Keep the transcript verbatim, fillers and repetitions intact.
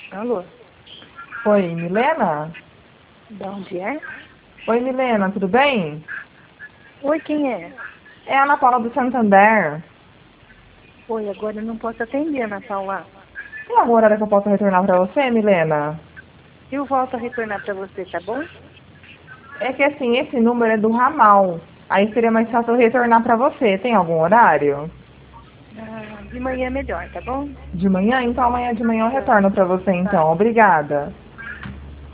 Alô? Oi, Milena? De onde é? Oi, Milena, tudo bem? Oi, quem é? É a Ana Paula do Santander. Oi, agora eu não posso atender, Ana Paula. Tem algum horário que eu possa retornar para você, Milena? Eu volto a retornar para você, tá bom? É que assim, esse número é do ramal. Aí seria mais fácil eu retornar para você. Tem algum horário? Ah, de manhã é melhor, tá bom? De manhã? Então amanhã de manhã eu Tá. retorno para você Tá. então. Obrigada.